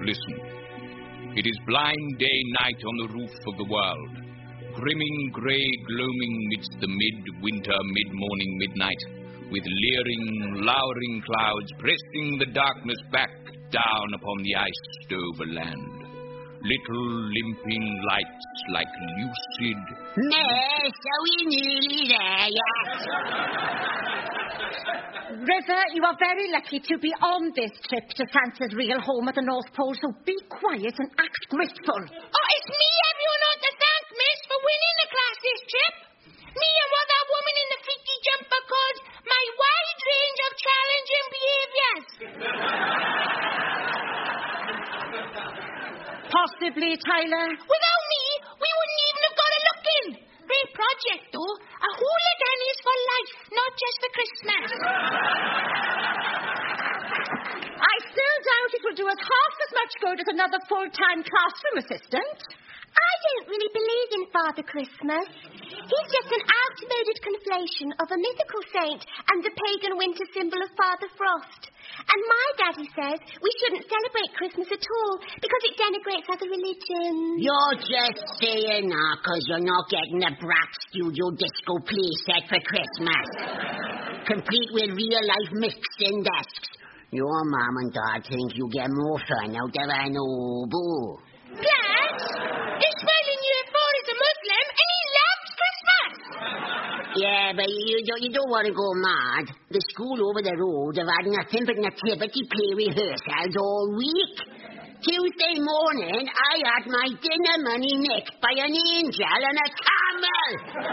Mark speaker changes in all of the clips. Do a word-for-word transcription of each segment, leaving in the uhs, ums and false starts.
Speaker 1: listen. It is blind day night on the roof of the world, grimming, grey, gloaming midst the mid-winter, mid-morning, midnight, with leering, lowering clouds pressing the darkness back down upon the iced over land. Little limping lights like lucid...
Speaker 2: Miss, are we nearly there yet?
Speaker 3: River, you are very lucky to be on this trip to Santa's real home at the North Pole, so be quiet and act grateful.
Speaker 4: Oh, it's me everyone ought to thank, miss, for winning the class this trip. Me and what that woman in the freaky jumper called my wide range of challenging behaviours.
Speaker 3: Possibly, Tyler.
Speaker 4: Without me, we wouldn't even have got a look in. Great project, though. A hooligan is for life, not just for Christmas.
Speaker 3: I still doubt it will do us half as much good as another full-time classroom assistant.
Speaker 2: I don't really believe in Father Christmas. He's just an outmoded conflation of a mythical saint and the pagan winter symbol of Father Frost. And my daddy says we shouldn't celebrate Christmas at all because it denigrates other religions.
Speaker 5: You're just saying that because you're not getting the Brat Studio Disco playset for Christmas. Complete with real-life mixing desks. Your mum and dad think you get more fun out of an oboe.
Speaker 4: Dad, this smiling U F O is a Muslim and he loves Christmas.
Speaker 5: Yeah, but you don't, you don't want to go mad. The school over the road have had nothing but nativity play rehearsals all week. Tuesday morning, I had my dinner money nicked by an angel and a camel.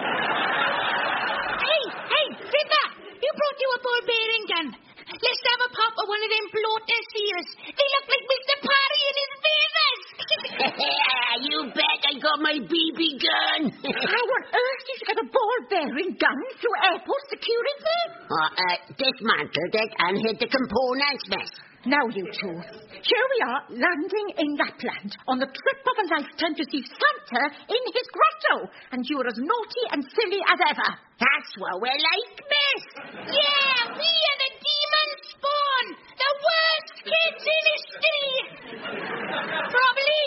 Speaker 4: Hey, hey, River, you brought you a ball bearing gun. Let's have a pop of one of them bloater seals. They look like Mister Parry and his beavers.
Speaker 5: You bet I got my B B gun.
Speaker 3: How on earth did you get a ball-bearing gun through airport security?
Speaker 5: Uh, uh, dismantled it and hid the components, miss.
Speaker 3: Now, you two. Here we are, landing in Lapland, on the trip of a lifetime to see Santa in his grotto. And you're as naughty and silly as ever.
Speaker 5: That's what we're like, miss.
Speaker 4: Yeah, we are the demon spawn. The worst kids in history. Probably.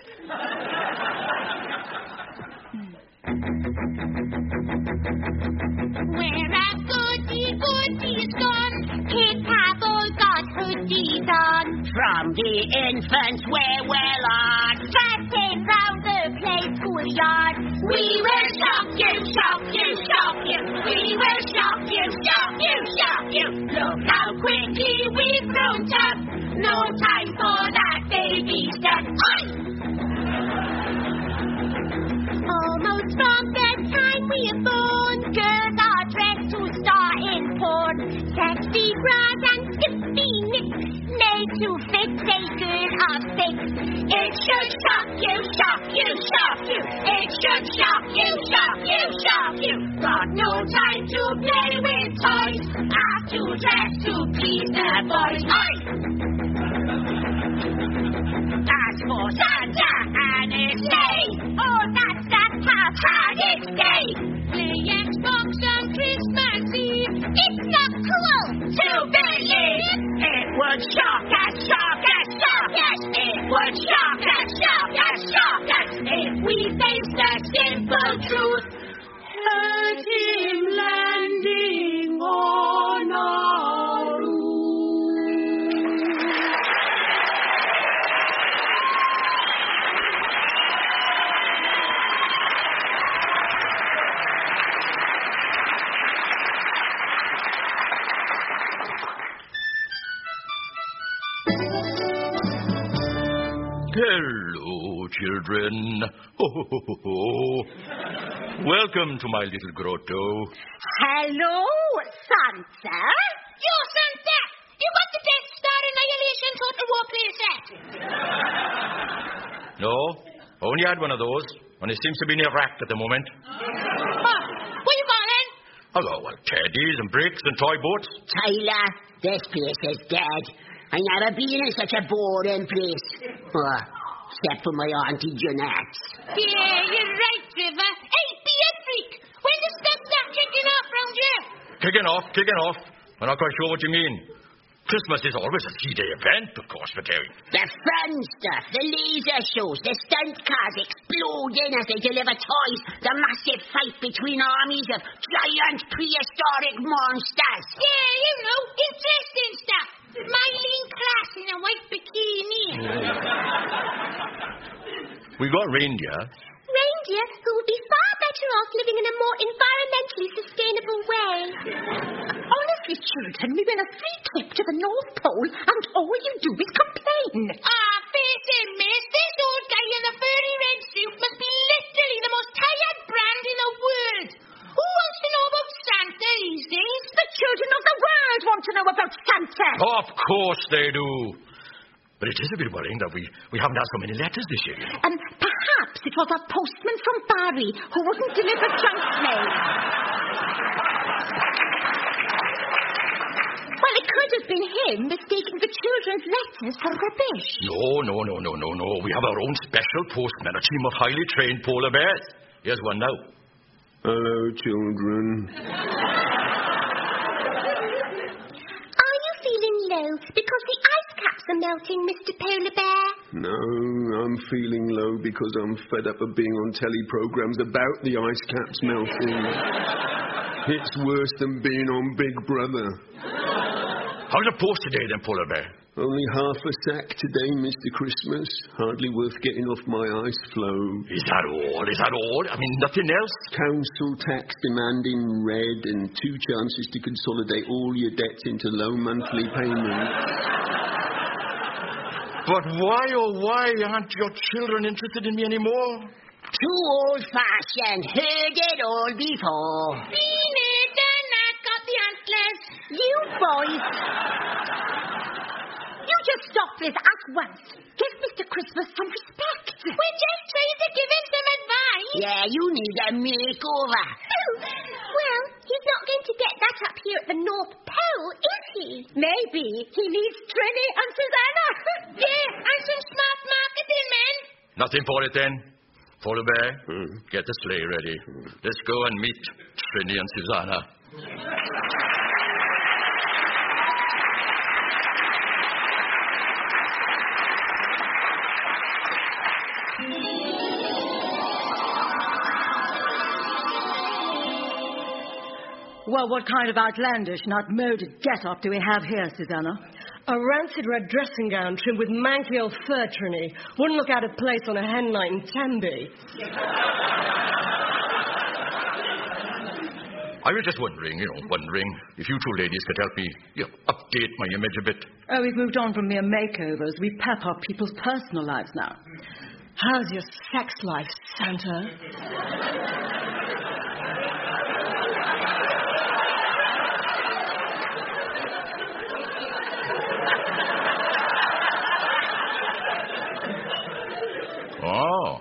Speaker 4: Where have goody goodies gone? Kids have all got hoodies on.
Speaker 5: From the infants where we're on,
Speaker 4: Strutting round the play school yard. We will shock you, shock you, shock you. We will shock you, shock you, shock you. Look how quickly we've grown up. No time for that baby stuff. Almost from the time we are born, girls are dressed to star in porn. Sexy bras and skimpy nips, made to fit a girl of six. It should shock you, shock you, shock you. It should shock you, shock you, shock you. Got no time to play with toys. Have to dress to please the boys. Oi! As for Santa and his sleigh, oh, that's that past had its day. Play Xbox on Christmas Eve. It's not cool to believe. It would shock us, shock us, shock us. It would shock us, shock us, shock us. If we face the simple truth. Heard him landing on our roof.
Speaker 6: Hello, children. Ho, ho, ho, ho, ho. Welcome to my little grotto.
Speaker 3: Hello, Santa.
Speaker 4: Yo, Santa! You got the Death Star Annihilation Total War playset?
Speaker 6: No, only had one of those, and it seems to be in Iraq at the moment.
Speaker 4: Oh, what you got then?
Speaker 6: I got, well, teddies and bricks and toy boats.
Speaker 5: Tyler, this place is dead. I never been in such a boring place. Oh, except for my Auntie Jeanette.
Speaker 4: Yeah, you're right, River. Hey, be a freak. When does stuff start kicking off round here?
Speaker 6: Kicking off, kicking off. I'm not quite sure what you mean. Christmas is always a three-day event, of course, for Terry.
Speaker 5: The fun stuff, the laser shows, the stunt cars exploding as they deliver toys, the massive fight between armies of giant prehistoric monsters.
Speaker 4: Yeah, you know, interesting stuff. Smiling class in a white bikini.
Speaker 6: We got reindeer.
Speaker 2: Reindeer who would be far better off living in a more environmentally sustainable way.
Speaker 3: Honestly, children, we win a free trip to the North Pole and all you do is complain.
Speaker 4: Ah, face it, miss. This old guy in the furry red suit must be literally the most tired brand in the world. Who wants to know about Santa these days?
Speaker 3: The children of the world want to know about Santa.
Speaker 6: Of course they do. But it is a bit worrying that we, we haven't had so many letters this year. You know.
Speaker 3: And perhaps it was a postman from Barry who wouldn't deliver junk mail. Well, it could have been him mistaking the children's letters for rubbish.
Speaker 6: No, no, no, no, no, no. We have our own special postman, a team of highly trained polar bears. Here's one now.
Speaker 7: Hello, children.
Speaker 2: Are you feeling low because the ice caps are melting, Mister Polar Bear?
Speaker 7: No, I'm feeling low because I'm fed up of being on telly programs about the ice caps melting. It's worse than being on Big Brother.
Speaker 6: How's the post today, then, Polar Bear?
Speaker 7: Only half a sack today, Mister Christmas. Hardly worth getting off my ice floe.
Speaker 6: Is that all? Is that all? I mean, nothing else?
Speaker 7: Council tax demanding red and two chances to consolidate all your debts into low monthly payments.
Speaker 6: But why, oh why aren't your children interested in me anymore?
Speaker 5: Too old-fashioned. Heard it all before.
Speaker 4: Seen it, done that, got the antlers.
Speaker 3: You boys, you just stop this at once. Give Mister Christmas some respect.
Speaker 4: We're just trying to give him some advice.
Speaker 5: Yeah, you need a makeover.
Speaker 2: Oh, well, he's not going to get that up here at the North Pole, is he?
Speaker 3: Maybe he needs Trini and Susanna.
Speaker 4: Yeah, and some smart marketing men.
Speaker 6: Nothing for it, then. Polar Bear,
Speaker 7: Hmm.
Speaker 6: get the sleigh ready. Let's go and meet Trini and Susanna.
Speaker 8: Well, what kind of outlandish, not moded get-up do we have here, Susanna?
Speaker 9: A rancid red dressing gown trimmed with manky old fur, Trini. Wouldn't look out of place on a hen night in Tenby.
Speaker 6: I was just wondering, you know, wondering if you two ladies could help me, you know, update my image a bit.
Speaker 8: Oh, we've moved on from mere makeovers. We pep up people's personal lives now.
Speaker 9: How's your sex life, Santa?
Speaker 6: Oh.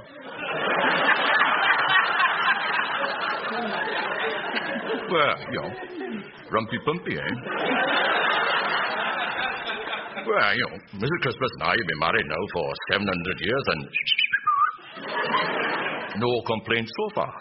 Speaker 6: Well, you know, rumpy-pumpy, eh? Well, you know, Missus Christmas and I have been married now for seven hundred years and no complaints so far.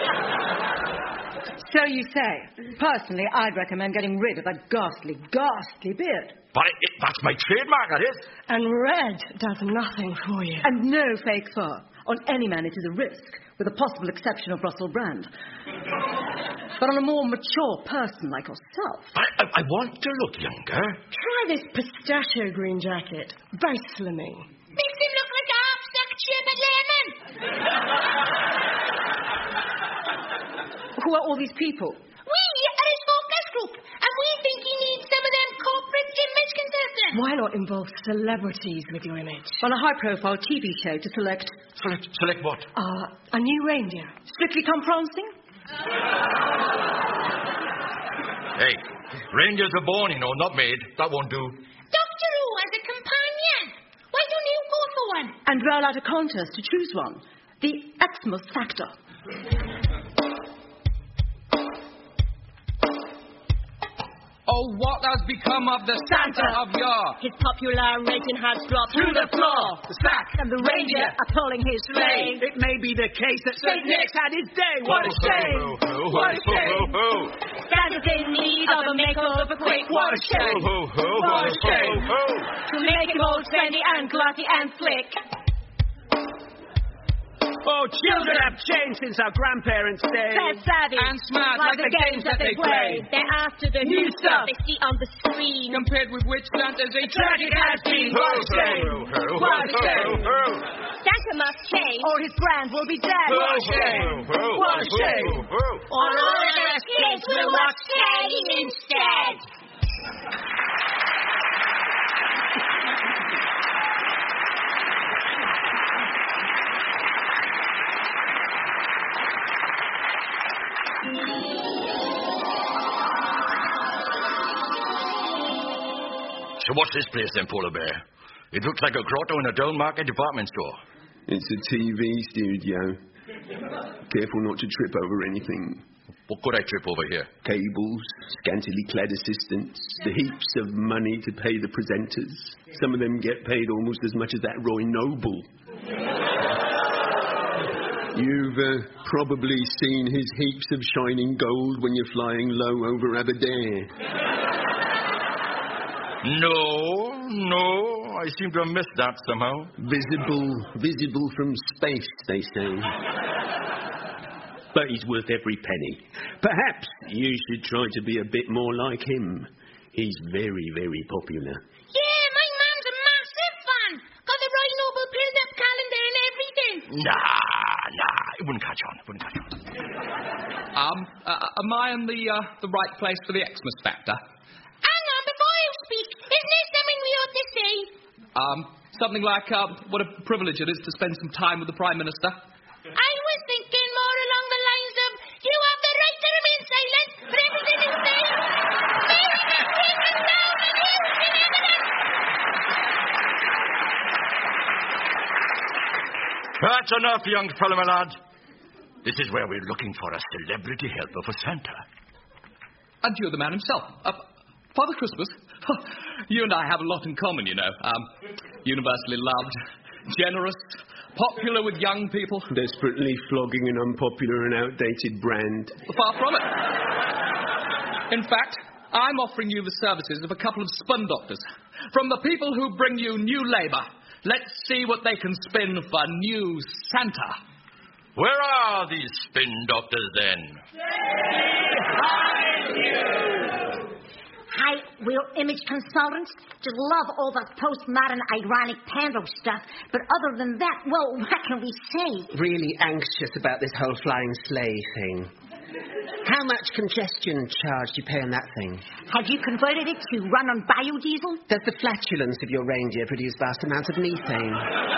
Speaker 8: So you say. Personally, I'd recommend getting rid of that ghastly, ghastly beard.
Speaker 6: But it, it, that's my trademark, that is.
Speaker 9: And red does nothing for you.
Speaker 8: And no fake fur. On any man it is a risk, with the possible exception of Russell Brand. But on a more mature person like yourself...
Speaker 6: I, I, I want to look younger.
Speaker 9: Try this pistachio green jacket. Very slimming.
Speaker 4: Makes him look like a half-stuck sherbet lemon.
Speaker 8: Who are all these people?
Speaker 4: We are his focus group, and we think he needs some of them corporate image consultants.
Speaker 9: Why not involve celebrities with your image?
Speaker 8: On a high-profile T V show to select...
Speaker 6: Select, select what?
Speaker 9: Uh, a new reindeer.
Speaker 8: Strictly Come Prancing?
Speaker 6: Hey, reindeers are born, you know, not made. That won't do.
Speaker 4: Doctor Who as a companion. Why don't you go for one?
Speaker 8: And roll out a contest to choose one. The Xmas Factor.
Speaker 1: Oh, what has become of the Santa,
Speaker 9: Santa.
Speaker 1: of yore?
Speaker 9: His popular rating has dropped
Speaker 1: To the floor.
Speaker 9: The sack and the reindeer are pulling his sleigh.
Speaker 10: It may be the case that Saint Nick's had his day. What a
Speaker 6: Ho,
Speaker 10: shame!
Speaker 6: ho, ho,
Speaker 10: What a
Speaker 6: ho,
Speaker 10: shame!
Speaker 6: ho, ho.
Speaker 9: Santa's in need of a makeover quick. What a shame!
Speaker 6: Ho, ho, ho,
Speaker 9: What a
Speaker 6: ho,
Speaker 9: shame!
Speaker 6: ho, ho.
Speaker 9: To make him old, spendy and glossy and slick.
Speaker 10: Oh, children have changed since our grandparents' day.
Speaker 9: They're savvy
Speaker 1: And smart like the games that they play.
Speaker 9: They're after the new stuff they see on the screen.
Speaker 1: Compared with which Santa's a
Speaker 9: Tragic has been.
Speaker 6: Ho,
Speaker 9: What a shame!
Speaker 6: ho, ho, ho,
Speaker 9: What a
Speaker 6: ho,
Speaker 9: shame!
Speaker 6: ho, ho.
Speaker 9: Santa must change, or his brand will be dead.
Speaker 6: Ho,
Speaker 9: What a
Speaker 6: ho,
Speaker 9: shame!
Speaker 6: ho, ho,
Speaker 9: What a
Speaker 6: ho,
Speaker 9: shame!
Speaker 6: ho, ho.
Speaker 9: Or all of us kids will watch Shaggy instead.
Speaker 6: So what's this place then, Polar Bear? It looks like a grotto in a Down Market department store.
Speaker 7: It's a T V studio. Careful not to trip over anything.
Speaker 6: What could I trip over here?
Speaker 7: Cables, scantily clad assistants, the heaps of money to pay the presenters. Some of them get paid almost as much as that Roy Noble. You've uh, probably seen his heaps of shining gold when you're flying low over Aberdeen.
Speaker 6: No, no. I seem to have missed that somehow.
Speaker 7: Visible, visible from space, they say. But he's worth every penny. Perhaps you should try to be a bit more like him. He's very, very popular.
Speaker 4: Yeah, my man's a massive fan. Got the Roy Noble pinned up calendar and everything.
Speaker 6: Nah, nah. It wouldn't catch on. It wouldn't catch on.
Speaker 1: Um, uh, am I in the, uh, the right place for the Xmas Factor?
Speaker 4: Hang on, before you speak, isn't there something we ought to say?
Speaker 1: Um, something like, uh, what a privilege it is to spend some time with the Prime Minister.
Speaker 4: I was thinking more along the lines of, you have the right to remain silent, but everything you say may be taken down and used in evidence.
Speaker 6: That's enough, young fellow, my lad. This is where we're looking for a celebrity helper for Santa.
Speaker 1: And you're the man himself. Uh, Father Christmas, you and I have a lot in common, you know. Um, universally loved, generous, popular with young people.
Speaker 7: Desperately flogging an unpopular and outdated brand.
Speaker 1: Far from it. In fact, I'm offering you the services of a couple of spin doctors. From the people who bring you new labour. Let's see what they can spin for new Santa.
Speaker 6: Where are these spin doctors, then?
Speaker 3: Hi, we're image consultants. Just love all the postmodern ironic pando stuff. But other than that, well, what can we say?
Speaker 10: Really anxious about this whole flying sleigh thing. How much congestion charge do you pay on that thing?
Speaker 3: Have you converted it to run on biodiesel?
Speaker 10: Does the flatulence of your reindeer produce vast amounts of methane?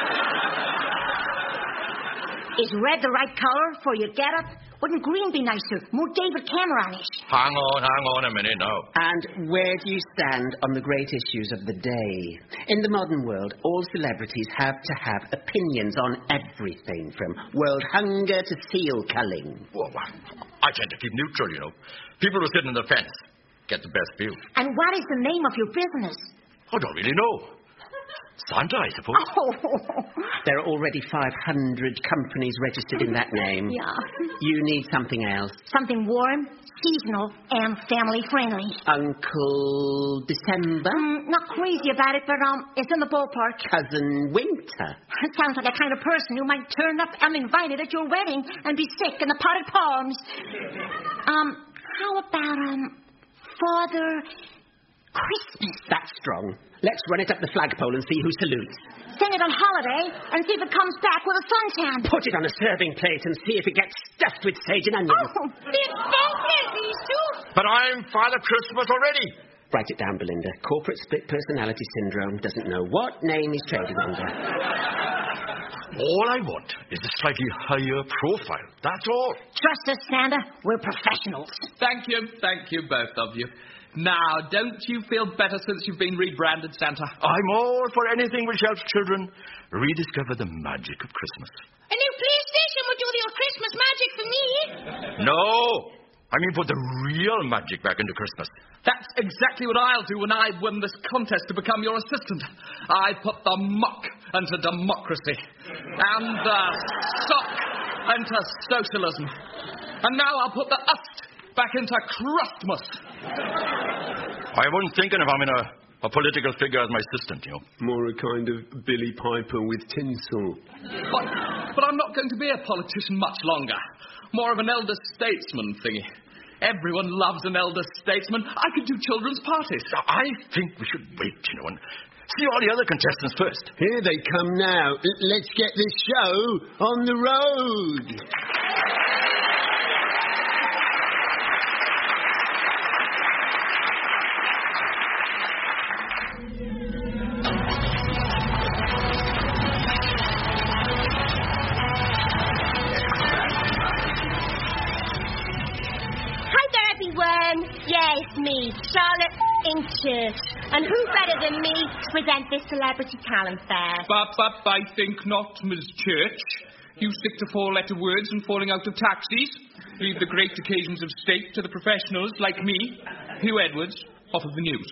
Speaker 3: Is red the right color for your getup? Wouldn't green be nicer? More David Cameron-ish.
Speaker 6: Hang on, hang on a minute now.
Speaker 10: And where do you stand on the great issues of the day? In the modern world, all celebrities have to have opinions on everything, from world hunger to seal culling.
Speaker 6: Well, I tend to keep neutral, you know. People who sit on the fence get the best view.
Speaker 3: And what is the name of your business?
Speaker 6: I don't really know. Santa, I suppose.
Speaker 3: Oh.
Speaker 10: There are already five hundred companies registered in that name.
Speaker 3: Yeah.
Speaker 10: You need something else.
Speaker 3: Something warm, seasonal, and family-friendly.
Speaker 10: Uncle December?
Speaker 3: Mm, not crazy about it, but um, it's in the ballpark.
Speaker 10: Cousin Winter?
Speaker 3: Sounds like a kind of person who might turn up uninvited at your wedding and be sick in the potted palms. Um, how about, um, Father Christmas?
Speaker 10: That's strong. Let's run it up the flagpole and see who salutes.
Speaker 3: Send it on holiday and see if it comes back with a suntan.
Speaker 10: Put it on a serving plate and see if it gets stuffed with sage and onions.
Speaker 3: Oh,
Speaker 4: They're bonkers, these two.
Speaker 6: But I'm Father Christmas already.
Speaker 10: Write it down, Belinda. Corporate split personality syndrome. Doesn't know what name he's trading under.
Speaker 6: All I want is a slightly higher profile. That's all.
Speaker 3: Trust us, Santa. We're professionals.
Speaker 1: Thank you, thank you, both of you. Now, don't you feel better since you've been rebranded, Santa?
Speaker 6: I'm all for anything which helps children rediscover the magic of Christmas.
Speaker 4: A new PlayStation would do your Christmas magic for me.
Speaker 6: No, I mean, put the real magic back into Christmas.
Speaker 11: That's exactly what I'll do when I win this contest to become your assistant. I put the muck into democracy and the sock into socialism. And now I'll put the ust back into Christmas.
Speaker 6: I wasn't thinking of having a, a political figure as my assistant, you know.
Speaker 7: More a kind of Billy Piper with tinsel.
Speaker 11: But, but I'm not going to be a politician much longer. More of an elder statesman thingy. Everyone loves an elder statesman. I could do children's parties.
Speaker 6: I think we should wait, you know, and see all the other contestants first.
Speaker 7: Here they come now. L- let's get this show on the road.
Speaker 2: Yeah, it's me, Charlotte Inkchurch. And who better than me to present this celebrity talent fair?
Speaker 1: But, but, I think not, Miss Church. You stick to four-letter words and falling out of taxis. Leave the great occasions of state to the professionals like me, Hugh Edwards, off of the news.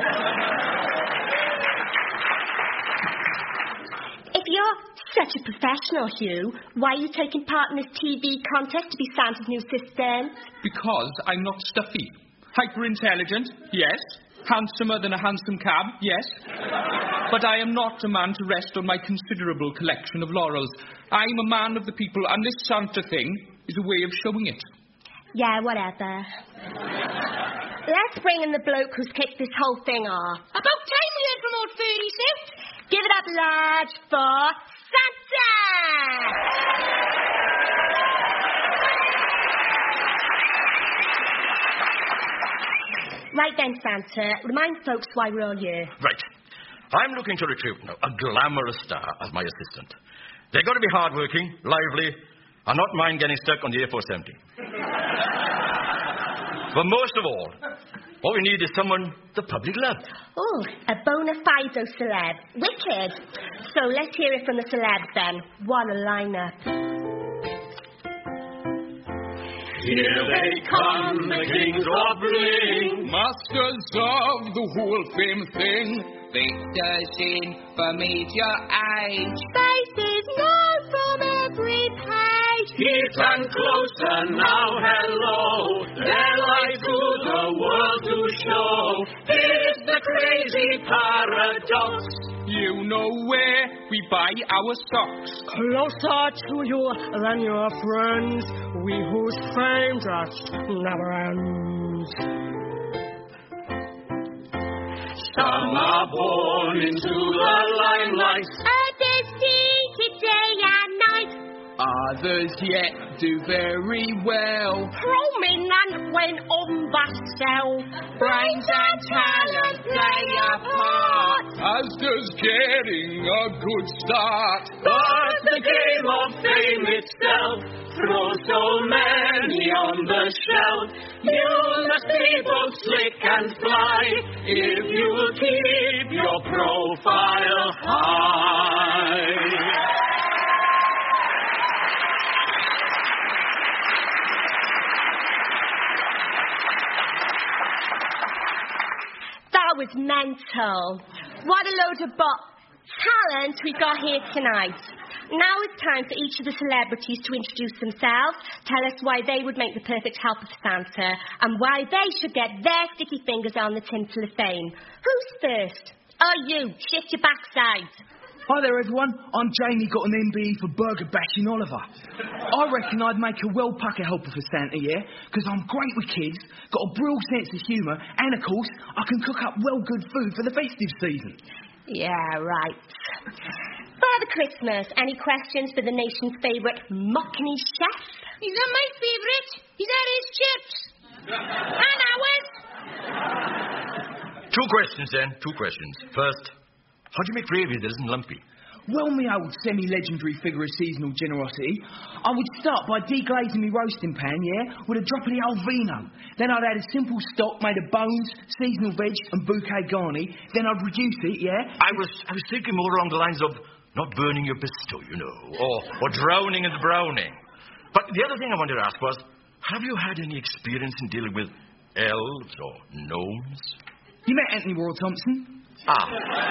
Speaker 2: If you're such a professional, Hugh, why are you taking part in this T V contest to be Santa's new assistant?
Speaker 1: Because I'm not stuffy. Hyper-intelligent, yes. Handsomer than a hansom cab, yes. But I am not a man to rest on my considerable collection of laurels. I'm a man of the people, and this Santa thing is a way of showing it.
Speaker 2: Yeah, whatever. Let's bring in the bloke who's kicked this whole thing off.
Speaker 4: About time we heard from old Ferdy Suit.
Speaker 2: Give it up large for Santa! Right then, Santa, remind folks why we're all here.
Speaker 6: Right. I'm looking to recruit now a glamorous star as my assistant. They've got to be hardworking, lively, and not mind getting stuck on the A four seventy. But most of all, what we need is someone the public loves.
Speaker 2: Oh, a bona fide celeb. Wicked. So let's hear it from the celebs then. What a lineup.
Speaker 12: Here they come, the kings of bling,
Speaker 1: masters of the whole fame thing.
Speaker 13: Victors in for meteor age,
Speaker 2: faces known from every page.
Speaker 12: Heat and closer now, hello. Their light to the world to show. Here's the crazy paradox.
Speaker 1: You know where we buy our socks.
Speaker 9: Closer to you than your friends, we whose fame just never ends.
Speaker 12: Some are born into the limelight,
Speaker 2: others seek it day and night.
Speaker 1: Others yet do very well,
Speaker 2: prominent when on the cell.
Speaker 13: Brains and talent play a part,
Speaker 1: as does getting a good start.
Speaker 12: But the game of fame itself throws so many on the shelf. You must be both slick and fly if you keep your profile high.
Speaker 2: That was mental. What a load of bot talent we've got here tonight. Now it's time for each of the celebrities to introduce themselves, tell us why they would make the perfect helper for Santa, and why they should get their sticky fingers on the tinsel of fame. Who's first? Oh, you. Shift your backside.
Speaker 14: Hi there, everyone. I'm Jamie, got an M B E for burger bashing Oliver. I reckon I'd make a well-pucker helper for Santa, yeah? Because I'm great with kids, got a brilliant sense of humour, and, of course, I can cook up well-good food for the festive season.
Speaker 2: Yeah, right. Father Christmas, any questions for the nation's favourite Mockney chef?
Speaker 4: He's not my favourite. He's had his chips. And ours.
Speaker 6: Two questions, then. Two questions. First, how do you make gravy that isn't lumpy?
Speaker 14: Well, me old semi-legendary figure of seasonal generosity, I would start by deglazing my roasting pan, yeah, with a drop of the old vino. Then I'd add a simple stock made of bones, seasonal veg and bouquet garni. Then I'd reduce it, yeah.
Speaker 6: I was I was thinking more along the lines of not burning your besto, you know, or, or drowning in the browning. But the other thing I wanted to ask was, have you had any experience in dealing with elves or gnomes?
Speaker 14: You met Anthony Worrell Thompson?
Speaker 6: Ah.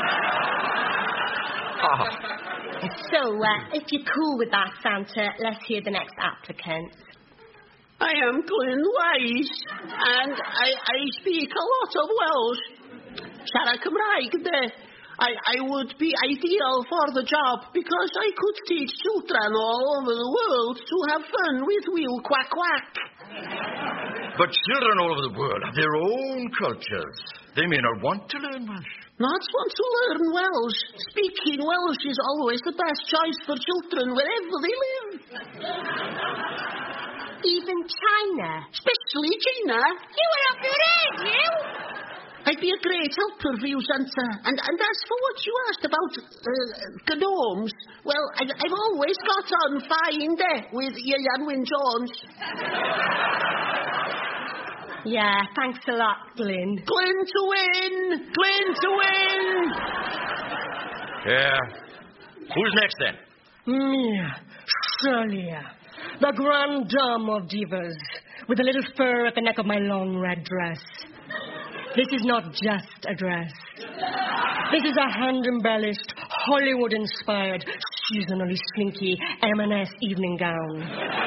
Speaker 6: ah.
Speaker 9: So, uh, if you're cool with that, Santa, let's hear the next applicant.
Speaker 5: I am Glenn Wise, and I, I speak a lot of Welsh. Siarad Cymraeg, ynde? I, I would be ideal for the job because I could teach children all over the world to have fun with wheel quack quack.
Speaker 6: But children all over the world have their own cultures. They may not want to learn Welsh.
Speaker 5: Not want to learn Welsh. Speaking Welsh is always the best choice for children wherever they live.
Speaker 2: Even China.
Speaker 5: Especially China.
Speaker 4: You were up your head, you!
Speaker 5: I'd be a great helper for you, Santa. And, and as for what you asked about uh, gnomes, well, I, I've always got on fine there with Ian Wyn Jones.
Speaker 9: Yeah, thanks a lot, Glyn.
Speaker 5: Glyn to win! Glyn to win!
Speaker 6: Yeah. Who's next, then?
Speaker 9: Mia, Shirley, the grand dame of divas, with a little fur at the neck of my long red dress. This is not just a dress. This is a hand-embellished, Hollywood-inspired, seasonally slinky M and S evening gown.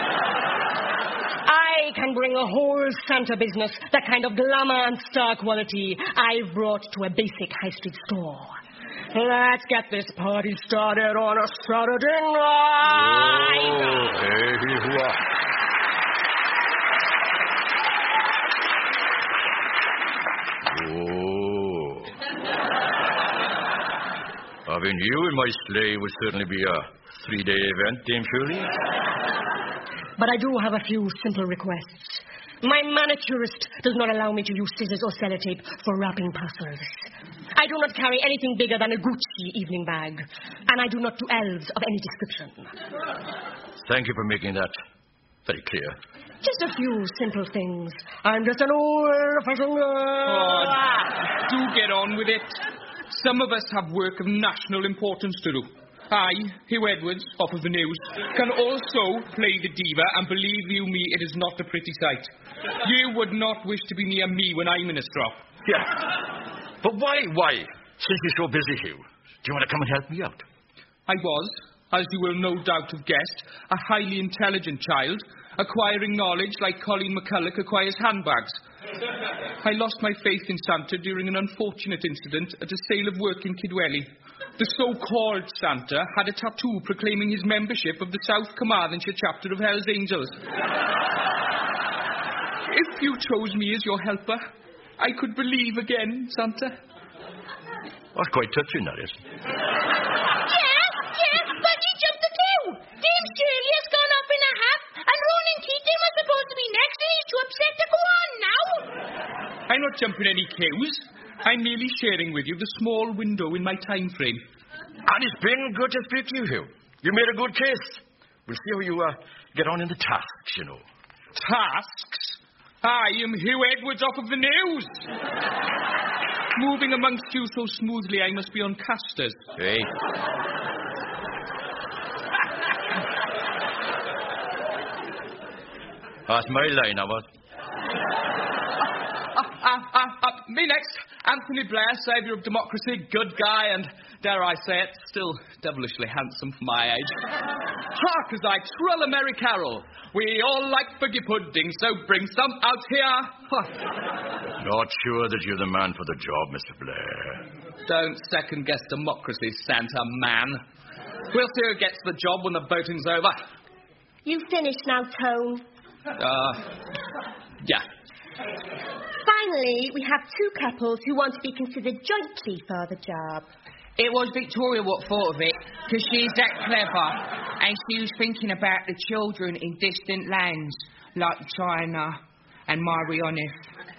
Speaker 9: I can bring a whole Santa business, the kind of glamour and star quality I've brought to a basic high street store. Let's get this party started on a Saturday night.
Speaker 6: Oh, hey, what? Oh. Having you in my sleigh would certainly be a three-day event, Dame Shirley.
Speaker 9: But I do have a few simple requests. My manicurist does not allow me to use scissors or sellotape for wrapping puzzles. I do not carry anything bigger than a Gucci evening bag. And I do not do elves of any description.
Speaker 6: Thank you for making that very clear.
Speaker 9: Just a few simple things. I'm just an old-fashioned girl.
Speaker 1: Oh, do get on with it. Some of us have work of national importance to do. I, Hugh Edwards, off of the news, can also play the diva, and believe you me, it is not a pretty sight. You would not wish to be near me when I'm in a strop.
Speaker 6: Yeah. But why, why? Since you're so busy, Hugh, do you want to come and help me out?
Speaker 1: I was, as you will no doubt have guessed, a highly intelligent child, acquiring knowledge like Colleen McCulloch acquires handbags. I lost my faith in Santa during an unfortunate incident at a sale of work in Kidwelly. The so-called Santa had a tattoo proclaiming his membership of the South Carmarthenshire chapter of Hell's Angels. If you chose me as your helper, I could believe again, Santa.
Speaker 6: That's quite touching, that is.
Speaker 4: Yes, yes, but he jumped the queue. Dame Shirley has gone up in a hat, and Ronan Keating was supposed to be next, and he's too upset to go on now.
Speaker 1: I'm not jumping any queues. I'm merely sharing with you the small window in my time frame.
Speaker 6: And it's been good to speak to you, Hugh. You made a good case. We'll see how you uh, get on in the tasks, you know.
Speaker 1: Tasks? I am Hugh Edwards off of the news. Moving amongst you so smoothly, I must be on casters.
Speaker 6: Hey. That's my line, I was.
Speaker 1: Uh, uh, uh, uh, me next, Anthony Blair, saviour of democracy, good guy, and, dare I say it, still devilishly handsome for my age. Hark as I trill a merry carol. We all like figgy pudding, so bring some out here.
Speaker 6: Not sure that you're the man for the job, Mister Blair.
Speaker 1: Don't second-guess democracy, Santa man. We'll see who gets the job when the voting's over.
Speaker 2: You finished now, Tone?
Speaker 1: Uh, yeah.
Speaker 2: Finally, we have two couples who want to be considered jointly for the job.
Speaker 13: It was Victoria what thought of it, because she's that clever, and she was thinking about the children in distant lands, like China and Marianis.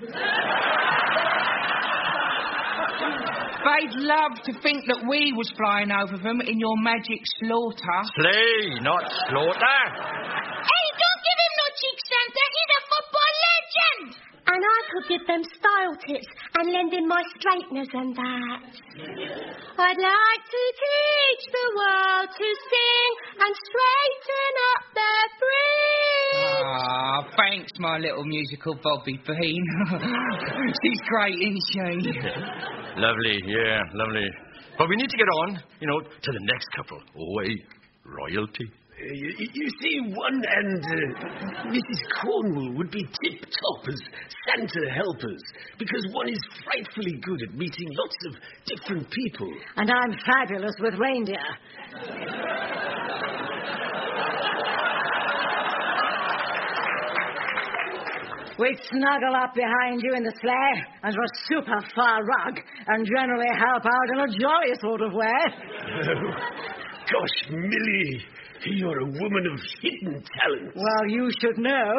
Speaker 13: They'd love to think that we was flying over them in your magic slaughter.
Speaker 6: Slay, not slaughter.
Speaker 4: Hey, don't give him no cheek, Santa. He's a football legend.
Speaker 2: And I could give them style tips and lend in my straighteners and that. I'd like to teach the world to sing and straighten up their fringe.
Speaker 13: Ah, thanks, my little musical Bobby Bean. She's great, isn't she?
Speaker 6: Lovely, yeah, lovely. But we need to get on, you know, to the next couple. Oh, hey, royalty.
Speaker 7: Uh, you, you see, one and uh, Missus Cornwall would be tip-top as Santa helpers, because one is frightfully good at meeting lots of different people.
Speaker 3: And I'm fabulous with reindeer. We'd snuggle up behind you in the sleigh under a super far rug and generally help out in a jolly sort of way.
Speaker 7: Oh, gosh, Millie, you're a woman of hidden talent.
Speaker 3: Well, you should know.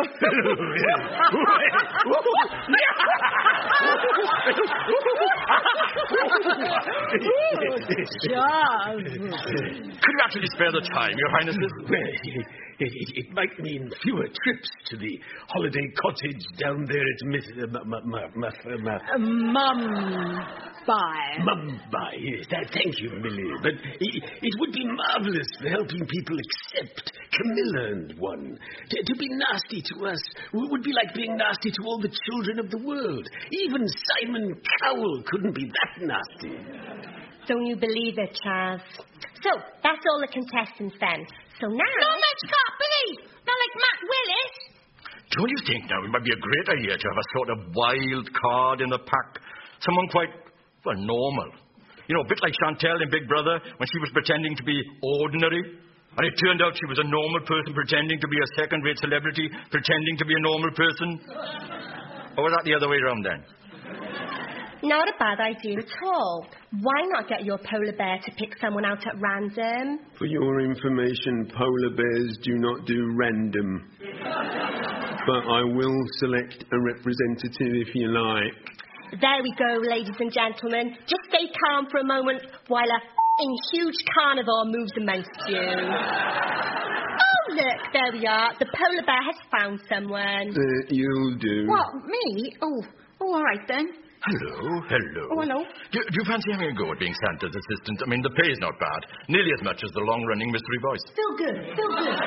Speaker 3: Charles.
Speaker 6: Could you actually spare the time, Your Highnesses?
Speaker 7: Well, it, it, it might mean fewer trips to the holiday cottage down there at Miss... Uh, m- m- m- m-
Speaker 3: uh, Mumbai.
Speaker 7: Mumbai, yes. That, thank you, Millie. But it, it would be marvellous for helping people accept Camilla and one. To, to be nasty to us would be like being nasty to all the children of the world. Even Simon Cowell couldn't be that nasty.
Speaker 2: Don't you believe it, Charles? So, that's all the contestants then. So now...
Speaker 4: Not much company! Not like Matt Willis!
Speaker 6: Don't you think now it might be a great idea to have a sort of wild card in the pack? Someone quite, well, normal. You know, a bit like Chantal in Big Brother when she was pretending to be ordinary. And it turned out she was a normal person pretending to be a second-rate celebrity, pretending to be a normal person. Or was that the other way around then?
Speaker 2: Not a bad idea at all. Why not get your polar bear to pick someone out at random?
Speaker 7: For your information, polar bears do not do random. But I will select a representative if you like.
Speaker 2: There we go, ladies and gentlemen. Just stay calm for a moment while a f***ing huge carnivore moves amongst you. Oh, look, there we are. The polar bear has found someone.
Speaker 7: Uh, you'll do.
Speaker 3: What, me? Oh, oh, all right then.
Speaker 6: Hello, hello.
Speaker 3: Oh, hello.
Speaker 6: Do, do you fancy having a go at being Santa's assistant? I mean, the pay's not bad. Nearly as much as the long-running mystery voice.
Speaker 3: Still good, still good.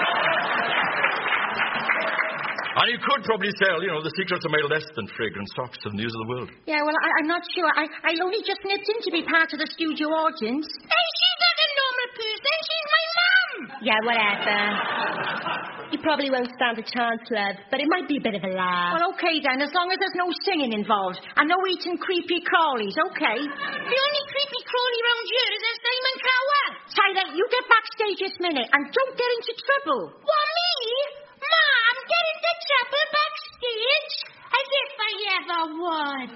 Speaker 6: And you could probably sell, you know, the secrets of my less than fragrant socks to the news of the world.
Speaker 3: Yeah, well, I, I'm not sure. I, I only just nipped in to be part of the studio audience.
Speaker 4: Hey, she's not a normal person. She's my mum.
Speaker 2: Yeah, whatever. You probably won't stand a chance, love, but it might be a bit of a laugh.
Speaker 3: Well, okay then, as long as there's no singing involved and no eating creepy crawlies, okay?
Speaker 4: The only creepy crawly round here is a Simon Cowell.
Speaker 3: Tyler, you get backstage this minute and don't get into trouble.
Speaker 4: What, me? Mom, get into trouble backstage? As if I ever would.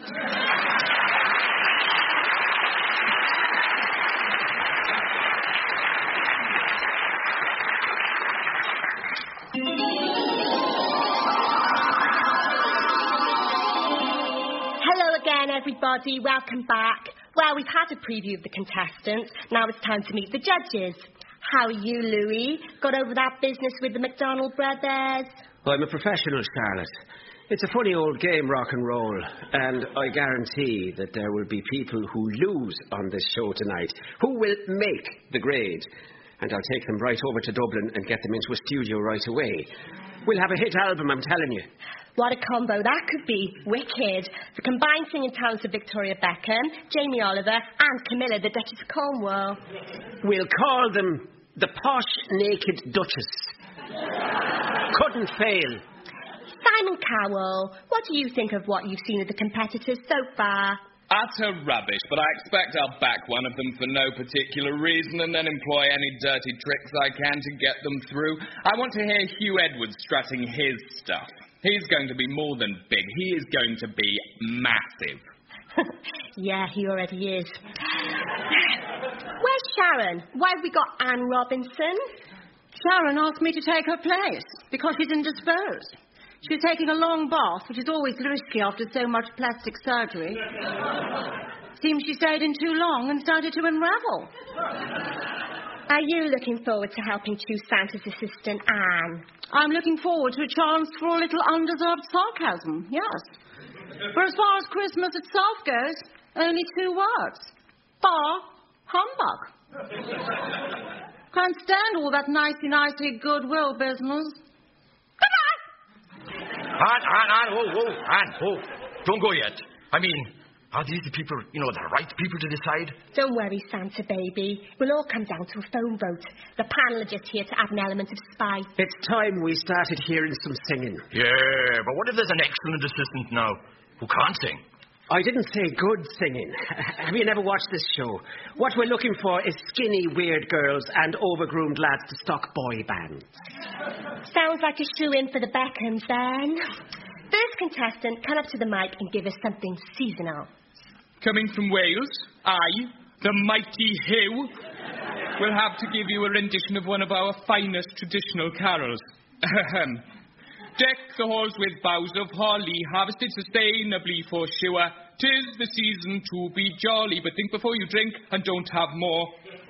Speaker 2: Hello again, everybody. Welcome back. Well, we've had a preview of the contestants. Now it's time to meet the judges. How are you, Louis? Got over that business with the McDonald brothers?
Speaker 10: I'm a professional, Charlotte. It's a funny old game, rock and roll, and I guarantee that there will be people who lose on this show tonight, who will make the grade. And I'll take them right over to Dublin and get them into a studio right away. We'll have a hit album, I'm telling you.
Speaker 2: What a combo that could be. Wicked. The combined singing talents of Victoria Beckham, Jamie Oliver, and Camilla, the Duchess of Cornwall.
Speaker 10: We'll call them the Posh Naked Duchess. Couldn't fail.
Speaker 2: Simon Cowell, what do you think of what you've seen of the competitors so far?
Speaker 1: Utter rubbish, but I expect I'll back one of them for no particular reason and then employ any dirty tricks I can to get them through. I want to hear Hugh Edwards strutting his stuff. He's going to be more than big. He is going to be massive.
Speaker 2: Yeah, he already is. Where's Sharon? Why have we got Anne Robinson?
Speaker 3: Sharon asked me to take her place because she's indisposed. She was taking a long bath, which is always risky after so much plastic surgery. Seems she stayed in too long and started to unravel.
Speaker 2: Are you looking forward to helping choose Santa's assistant, Anne?
Speaker 3: I'm looking forward to a chance for a little undeserved sarcasm, yes. For as far as Christmas itself goes, only two words. Bar humbug. Can't stand all that nicey-nicey goodwill business.
Speaker 4: Come
Speaker 6: Anne, Anne, Anne, oh, oh, Anne, oh. Don't go yet. I mean, are these the people, you know, the right people to decide?
Speaker 2: Don't worry, Santa baby. We'll all come down to a phone vote. The panel are just here to add an element of spice.
Speaker 10: It's time we started hearing some singing.
Speaker 6: Yeah, but what if there's an excellent assistant now who can't sing?
Speaker 10: I didn't say good singing. Have you never watched this show? What we're looking for is skinny, weird girls and overgroomed lads to stock boy bands.
Speaker 2: Sounds like a shoe-in for the Beckhams, then. First contestant, come up to the mic and give us something seasonal.
Speaker 1: Coming from Wales, I, the mighty Hugh, will have to give you a rendition of one of our finest traditional carols. Ahem. Deck the halls with boughs of holly, harvested sustainably for sure. 'Tis the season to be jolly, but think before you drink and don't have more.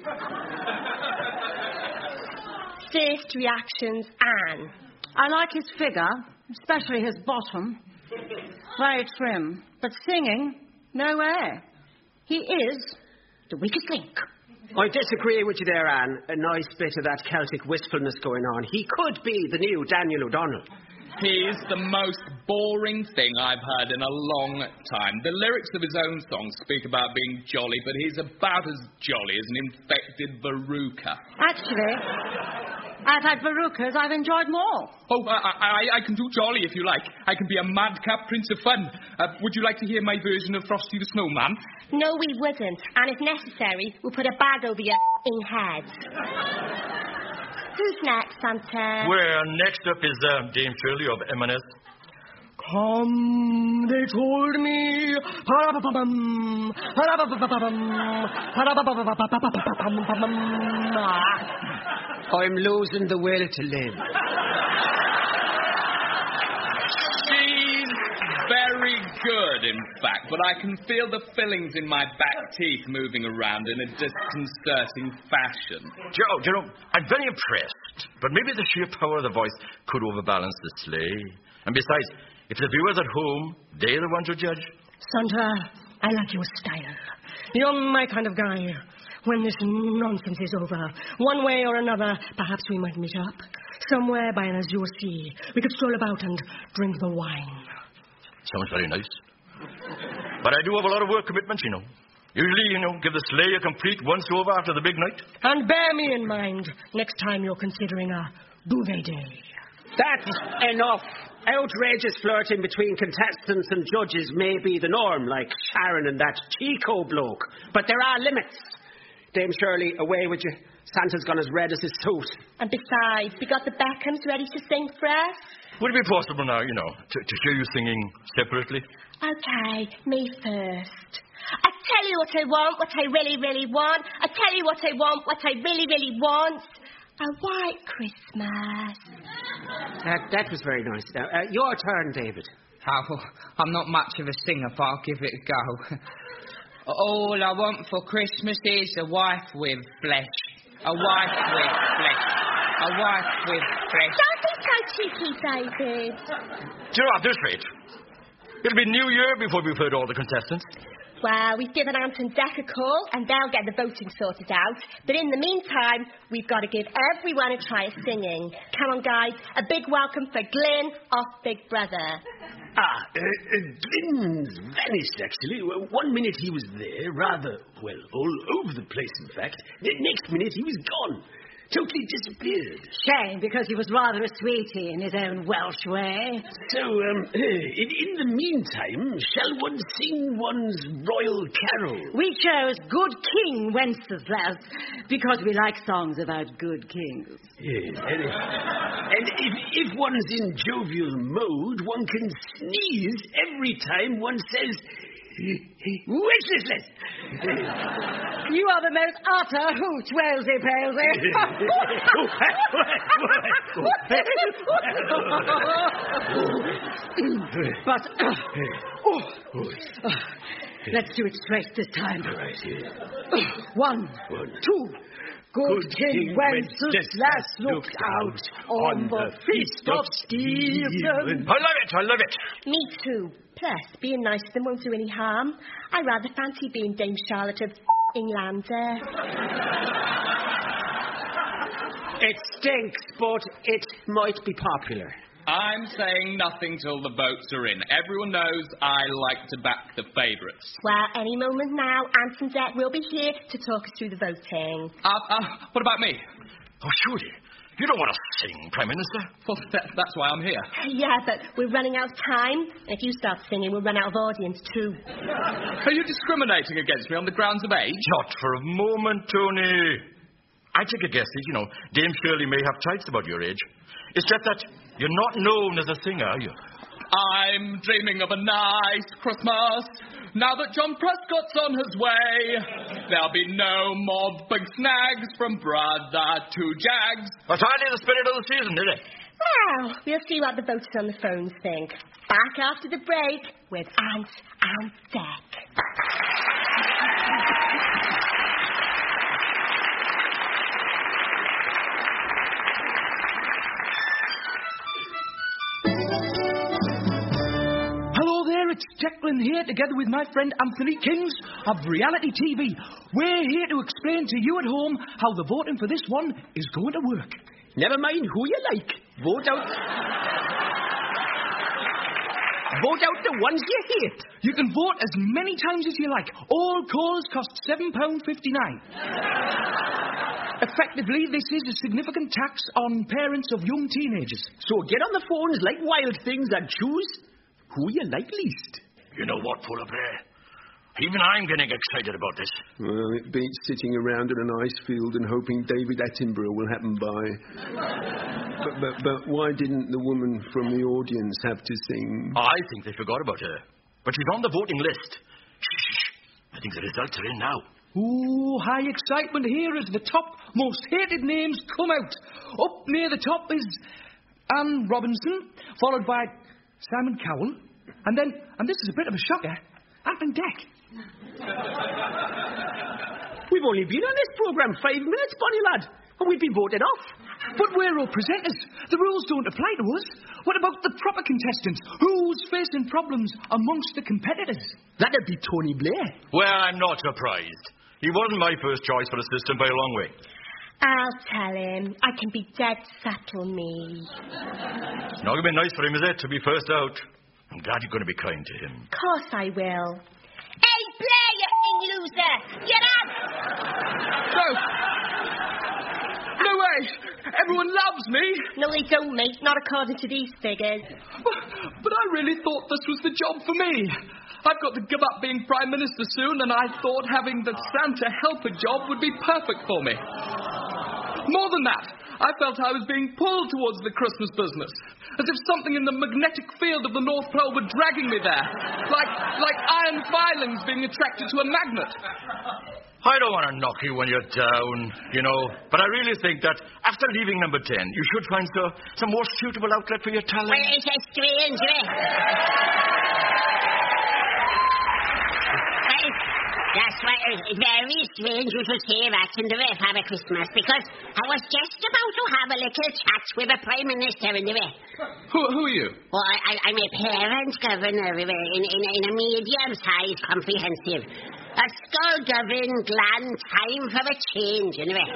Speaker 2: First reactions, Anne.
Speaker 3: I like his figure, especially his bottom. Very trim. But singing, no way. He is the weakest link.
Speaker 10: I disagree with you there, Anne. A nice bit of that Celtic wistfulness going on. He could be the new Daniel O'Donnell.
Speaker 1: He's the most boring thing I've heard in a long time. The lyrics of his own songs speak about being jolly, but he's about as jolly as an infected verruca.
Speaker 3: Actually, I've had verrucas I've enjoyed more.
Speaker 1: Oh, I, I, I can do jolly if you like. I can be a madcap prince of fun. Uh, would you like to hear my version of Frosty the Snowman?
Speaker 2: No, we wouldn't. And if necessary, we'll put a bag over your f***ing head. Who's next, Santa?
Speaker 6: Well, next up is uh, Dame Shirley of M and S.
Speaker 9: Come, they told me. Pa-ra-pa-pa-pum, pa-ra-pa-pa-pa-pum, pa-ra-pa-pa-pa-pa-pa-pa-pum.
Speaker 10: I'm losing the will to live.
Speaker 1: She's very good, in fact, but I can feel the fillings in my back teeth moving around in a disconcerting fashion.
Speaker 6: Joe, you know, I'm very impressed, but maybe the sheer power of the voice could overbalance the sleigh. And besides, if the viewers at home, they're the ones who judge.
Speaker 9: Santa, I like your style. You're my kind of guy. When this nonsense is over, one way or another, perhaps we might meet up. Somewhere by an azure sea. We could stroll about and drink the wine.
Speaker 6: Sounds very nice. But I do have a lot of work commitments, you know. Usually, you know, give the sleigh a complete once-over after the big night.
Speaker 9: And bear me in mind next time you're considering a duvet day.
Speaker 10: That's enough. Outrageous flirting between contestants and judges may be the norm, like Sharon and that Chico bloke. But there are limits. Dame Shirley, away with you. Santa's gone as red as his suit.
Speaker 2: And besides, we got the Beckhams ready to sing for us.
Speaker 6: Would it be possible now, you know, to, to hear you singing separately?
Speaker 2: Okay, me first. I tell you what I want, what I really, really want. I tell you what I want, what I really, really want. A white Christmas.
Speaker 10: That, that was very nice. Now, uh, your turn, David.
Speaker 13: Oh, I'm not much of a singer, but I'll give it a go. All I want for Christmas is a wife with flesh. A wife with flesh. A wife with flesh.
Speaker 2: Don't be so cheeky, David.
Speaker 6: Do you know, at this rate, it'll be New Year before we've heard all the contestants.
Speaker 2: Well, we've given Ant and Dec a call, and they'll get the voting sorted out. But in the meantime, we've got to give everyone a try at singing. Come on, guys. A big welcome for Glyn off Big Brother.
Speaker 7: Ah, uh, uh, Glyn's vanished, actually. One minute he was there, rather, well, all over the place, in fact. The next minute he was gone. Totally disappeared.
Speaker 3: Shame, because he was rather a sweetie in his own Welsh way.
Speaker 7: So, um, in, in the meantime, shall one sing one's royal carol?
Speaker 3: We chose Good King Wenceslas because we like songs about good kings.
Speaker 7: Yes, and, and if, if one's in jovial mode, one can sneeze every time one says, Wenceslas!
Speaker 3: You are the most utter hoot, Walesy Palesy. But, uh, oh, uh, let's do it straight this time. Uh, one, One, two. Good, Good King Wenceslas looked out on the feast of Stephen.
Speaker 6: I love it, I love it.
Speaker 2: Me too. Plus, being nice to them won't do any harm. I rather fancy being Dame Charlotte of Englander.
Speaker 10: It stinks, but it might be popular.
Speaker 11: I'm saying nothing till the votes are in. Everyone knows I like to back the favourites.
Speaker 2: Well, any moment now, Anson Deck will be here to talk us through the voting.
Speaker 11: Uh, uh, what about me?
Speaker 6: Oh, surely. You don't want to sing, Prime Minister.
Speaker 11: Well, that, that's why I'm here.
Speaker 2: Yeah, but we're running out of time. And if you start singing, we'll run out of audience too.
Speaker 11: Are you discriminating against me on the grounds of age?
Speaker 6: Not for a moment, Tony. I take a guess that, you know, Dame Shirley may have tights about your age. It's just that you're not known as a singer, are you?
Speaker 11: I'm dreaming of a nice Christmas. Now that John Prescott's on his way, there'll be no more big snags from brother to Jags.
Speaker 6: That's hardly the spirit of the season, is it?
Speaker 2: Well, we'll see what the voters on the phones think. Back after the break with Ant and Deck.
Speaker 14: It's Declan here, together with my friend Anthony Kings of Reality T V. We're here to explain to you at home how the voting for this one is going to work.
Speaker 10: Never mind who you like. Vote out... Vote out the ones you hate.
Speaker 14: You can vote as many times as you like. All calls cost seven pounds fifty-nine. Effectively, this is a significant tax on parents of young teenagers.
Speaker 10: So get on the phones like wild things and choose who you like least.
Speaker 6: You know what, Fuller Bear? Even I'm getting excited about this.
Speaker 7: Well, it beats sitting around in an ice field and hoping David Attenborough will happen by. but, but, but why didn't the woman from the audience have to sing?
Speaker 6: I think they forgot about her. But she's on the voting list. Shh, I think the results are in now.
Speaker 14: Ooh, high excitement here as the top most hated names come out. Up near the top is Anne Robinson, followed by Simon Cowell, and then, and this is a bit of a shocker, Anthony Deck.
Speaker 10: We've only been on this programme five minutes, Bonnie lad, and we've been voted off.
Speaker 14: But we're all presenters. The rules don't apply to us. What about the proper contestants? Who's facing problems amongst the competitors?
Speaker 10: That'd be Tony Blair.
Speaker 6: Well, I'm not surprised. He wasn't my first choice for assistant by a long way.
Speaker 2: I'll tell him. I can be dead subtle, me.
Speaker 6: It's not going to be nice for him, is it, to be first out? I'm glad you're going to be kind to him.
Speaker 2: Of course I will.
Speaker 4: Hey, Blair, you thing loser! Get up!
Speaker 11: No! No way! Everyone loves me!
Speaker 2: No, they don't, mate. Not according to these figures.
Speaker 11: But I really thought this was the job for me. I've got to give up being Prime Minister soon, and I thought having the Santa helper job would be perfect for me. More than that, I felt I was being pulled towards the Christmas business, as if something in the magnetic field of the North Pole were dragging me there, like, like iron filings being attracted to a magnet.
Speaker 6: I don't want to knock you when you're down, you know, but I really think that after leaving number ten, you should find so, some more suitable outlet for your talent.
Speaker 5: Well, it's a strange, eh? That's why it's very strange you should say that in the way of Father Christmas, because I was just about to have a little chat with the Prime Minister in the way.
Speaker 11: Who, who are you?
Speaker 5: Well, I, I, I'm a parent governor in, in, in a medium-sized comprehensive. A skull-governed gland time for a change, anyway.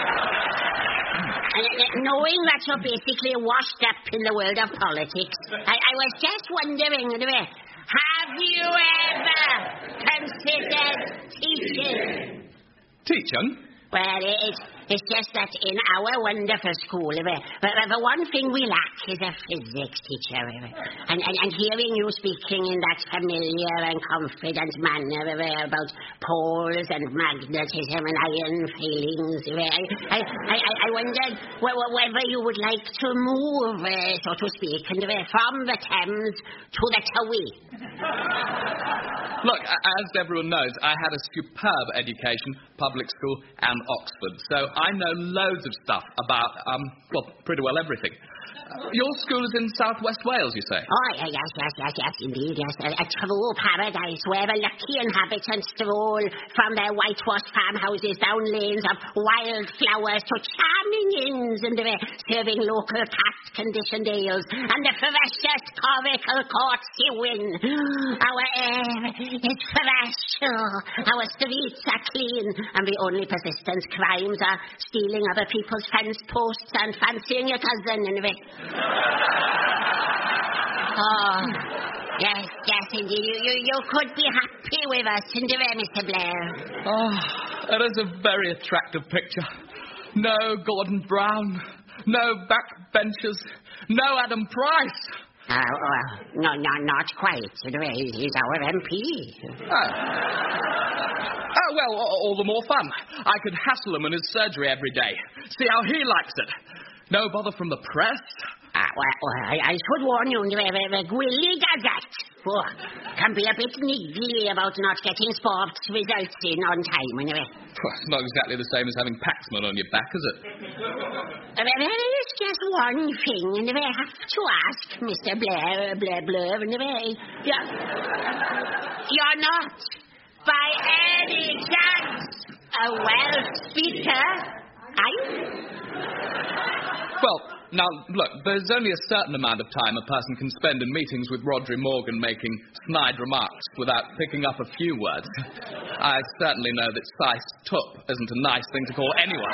Speaker 5: And, uh, knowing that you're basically washed up in the world of politics, I, I was just wondering, anyway, have you ever considered teaching?
Speaker 11: Teaching?
Speaker 5: Well, it's, it's just that in our wonderful school, uh, but the one thing we lack is a physics teacher. Uh, and, and, and hearing you speaking in that familiar and confident manner uh, about poles and magnetism and iron feelings, uh, I, I, I, I wondered whether you would like to move, uh, so to speak, and, uh, from the Thames to the Towey.
Speaker 11: Look, as everyone knows, I had a superb education, public school and Oxford, so I know loads of stuff about, um, well, pretty well everything. Uh, your school is in South West Wales, you say?
Speaker 5: Oh, yes, yes, yes, yes, indeed, yes. A, a true paradise where the lucky inhabitants stroll from their whitewashed farmhouses down lanes of wildflowers to charming inns and uh, serving local caste-conditioned ales and the freshest historical courts you win. Our air is fresh, our streets are clean, and the only persistent crimes are stealing other people's fence posts and fancying your cousin, anyway. Oh, yes, yes, indeed. You, you, you could be happy with us, anyway, Mister Blair.
Speaker 11: Oh, it is a very attractive picture. No Gordon Brown, no backbenchers, no Adam Price.
Speaker 5: Uh, well, no, no, not quite. Anyway, he's our M P.
Speaker 11: Oh. Oh, well, all the more fun. I could hassle him in his surgery every day. See how he likes it. No bother from the press.
Speaker 5: Uh, well, well I, I should warn you, the, the Gwilly Gazette oh, can be a bit niggly about not getting sports results in on time, anyway.
Speaker 11: Well, it's not exactly the same as having Paxman on your back, is it?
Speaker 5: Uh, there is just one thing, and I have to ask Mister Blair, Blair, Blair, anyway. You're, you're not, by any chance, a Welsh speaker, are you?
Speaker 11: Well, now, look, there's only a certain amount of time a person can spend in meetings with Rhodri Morgan making snide remarks without picking up a few words. I certainly know that Sice Tup isn't a nice thing to call anyone.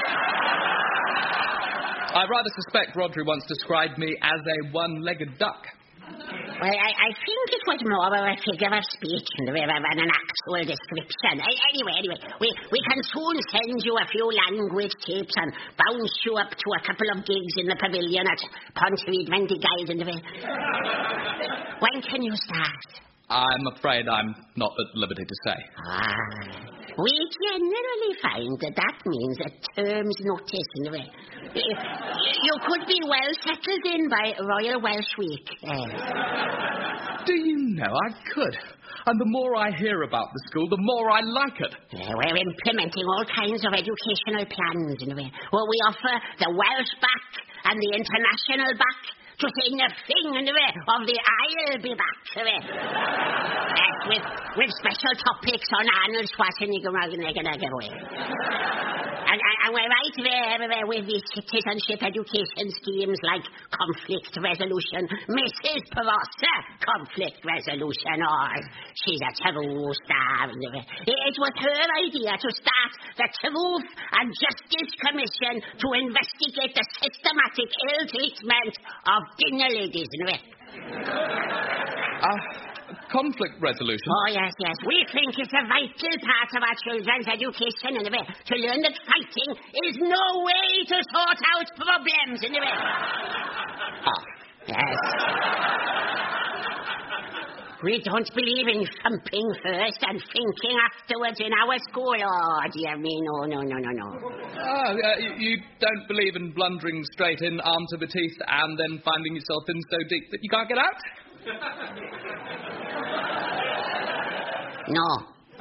Speaker 11: I rather suspect Rhodri once described me as a one-legged duck.
Speaker 5: Well, I, I think it was more of a figure of speech than an actual description. Anyway, anyway, we, we can soon send you a few language tapes and bounce you up to a couple of gigs in the pavilion at Pontypridd Vendigaidd and when can you start?
Speaker 11: I'm afraid I'm not at liberty to say.
Speaker 5: Ah, we generally find that that means a term's notice, anyway. You could be well settled in by Royal Welsh Week. Yes.
Speaker 11: Do you know, I could. And the more I hear about the school, the more I like it.
Speaker 5: Yeah, we're implementing all kinds of educational plans, anyway. Well, we offer the Welsh back and the international back, to say nothing, anyway, of the I'll be back, anyway. Yes, with, with special topics on Arnold Schwarzenegger and And, and we're right there, there with the citizenship education schemes like conflict resolution, Missus Prosser conflict resolution, or she's a true star. It was her idea to start the Truth and Justice Commission to investigate the systematic ill treatment of dinner ladies.
Speaker 11: Uh, conflict resolution?
Speaker 5: Oh, yes, yes. We think it's a vital part of our children's education, anyway, to learn that fighting is no way to sort out problems, anyway. Oh, yes. We don't believe in thumping first and thinking afterwards in our school. Oh, dear me, no, no, no, no, no.
Speaker 11: Oh, uh, you don't believe in blundering straight in, arm to the teeth, and then finding yourself in so deep that you can't get out?
Speaker 5: No.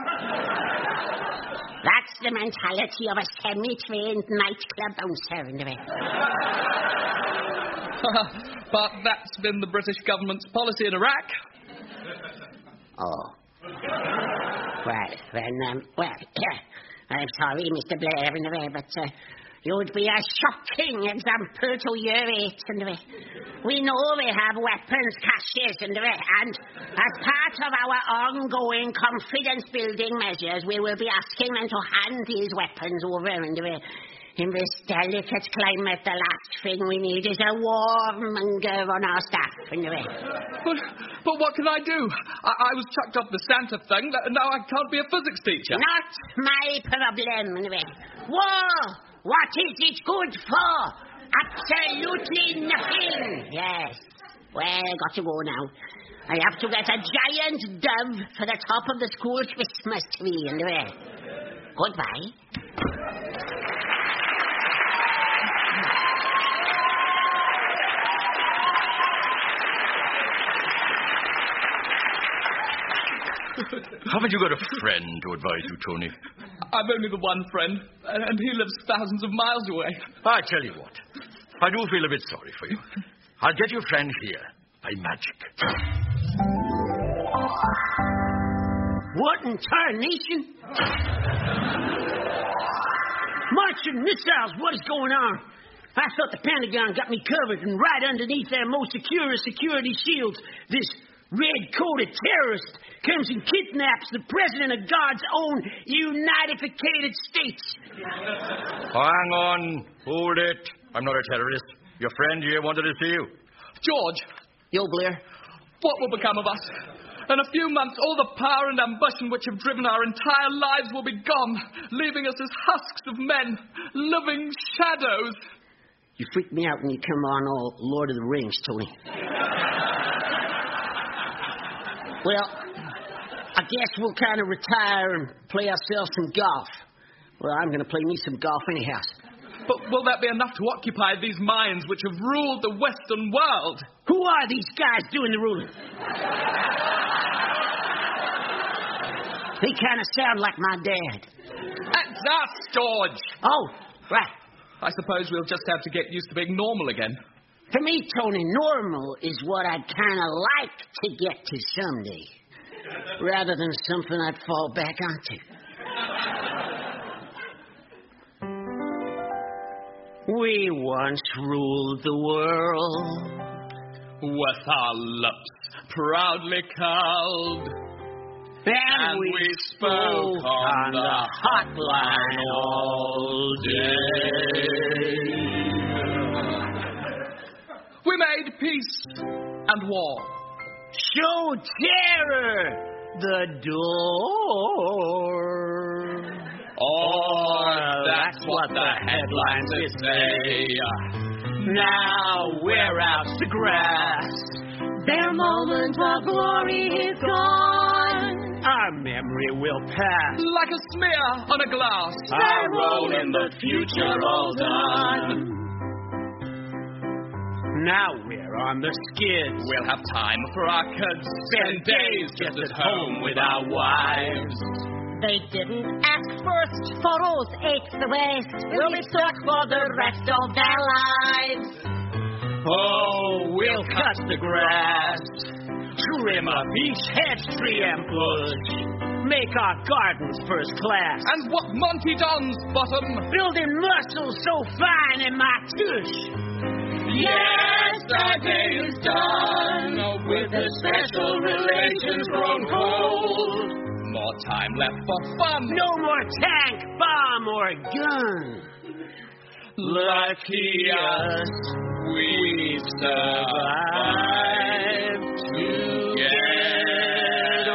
Speaker 5: That's the mentality of a semi-trained nightclub bouncer, anyway.
Speaker 11: But that's been the British government's policy in Iraq.
Speaker 5: Oh. Well, then, um, well, I'm sorry, Mister Blair, anyway, but uh, you'd be a shocking example to year eight, anyway. We know we have weapons caches, anyway, and as part of our ongoing confidence-building measures, we will be asking them to hand these weapons over, anyway. In this delicate climate, the last thing we need is a warmonger on our staff, anyway.
Speaker 11: But, but what can I do? I, I was chucked off the Santa thing, and now I can't be a physics teacher.
Speaker 5: Not my problem, anyway. War! What is it good for? Absolutely nothing. Yes. Well, got to go now. I have to get a giant dove for the top of the school Christmas tree, anyway. Goodbye.
Speaker 6: Haven't you got a friend to advise you, Tony?
Speaker 11: I'm only the one friend, and he lives thousands of miles away.
Speaker 6: I tell you what, I do feel a bit sorry for you. I'll get your friend here, by magic.
Speaker 7: What in tarnation? Marching missiles, what is going on? I thought the Pentagon got me covered, and right underneath their most secure security shields, this red-coated terrorist comes and kidnaps the president of God's own United States.
Speaker 6: Hang on. Hold it. I'm not a terrorist. Your friend here wanted to see you.
Speaker 11: George.
Speaker 5: Yo, Blair.
Speaker 11: What will become of us? In a few months, all the power and ambition which have driven our entire lives will be gone, leaving us as husks of men, living shadows.
Speaker 5: You freak me out when you come on all Lord of the Rings, Tony. Well, I guess we'll kind of retire and play ourselves some golf. Well, I'm going to play me some golf anyhow.
Speaker 11: But will that be enough to occupy these minds which have ruled the Western world?
Speaker 7: Who are these guys doing the ruling? They kind of sound like my dad.
Speaker 11: That's us, George.
Speaker 7: Oh, right.
Speaker 11: I suppose we'll just have to get used to being normal again.
Speaker 5: For me, Tony, normal is what I'd kind of like to get to someday, rather than something I'd fall back onto. We once ruled the world
Speaker 11: with our lips proudly curled,
Speaker 5: and,
Speaker 11: and
Speaker 5: we,
Speaker 11: we spoke on the hotline all day. We made peace and war.
Speaker 7: Show terror the door.
Speaker 11: Oh, that's what the headlines say. Now we're out to grass.
Speaker 3: Their moment of glory is gone.
Speaker 7: Our memory will pass
Speaker 11: like a smear on a glass.
Speaker 12: Our role in the future all done.
Speaker 7: Now we're on the skids.
Speaker 11: We'll have time for our kids. Spend days just at home with our wives.
Speaker 2: They didn't ask first for us, it's the West. We'll be stuck for the rest of their lives.
Speaker 12: Oh, we'll cut the grass, trim up each hedge tree and bush,
Speaker 7: make our gardens first class.
Speaker 11: And what Monty Don's bottom,
Speaker 7: building muscles so fine in my tush.
Speaker 12: Yes, our day is done, with the special relations grown cold.
Speaker 11: More time left for fun.
Speaker 7: No more tank, bomb, or gun.
Speaker 12: Lucky us, we survived to get